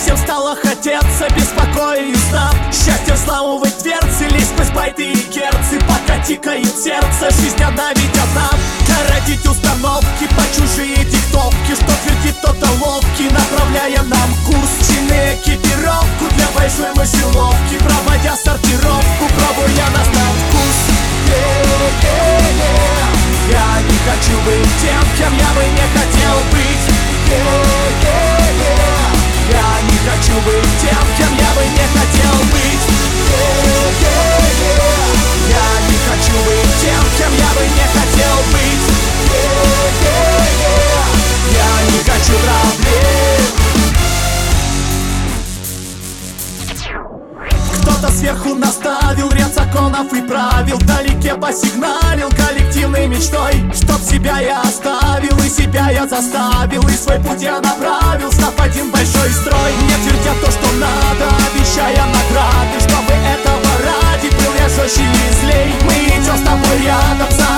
Всем стало хотеться беспокоя и сна. Счастье взламывать дверцы, лезть сквозь байты и герцы. Пока тикает сердце, жизнь одна ведь одна. Городить установки по чужие диктовки, что твердит кто-то ловкий, направляя нам курс. Чины экипировку для большой мышеловки, проводя сортировку, пробуя нас на вкус. Я не хочу быть тем, кем я бы не хотел быть. Я не хочу быть тем, кем я бы не хотел быть. Я не хочу быть тем, кем я бы не хотел быть. Я не хочу проблем. Кто-то сверху наставил ряд законов и правил, вдалеке посигналил коллективной мечтой, чтоб себя я оставил и себя я заставил, и свой путь я направил, став один большой строй. Мне твердят то, что надо, обещая награды, чтобы этого ради был я жестче и злей. Мы идем с тобой рядом,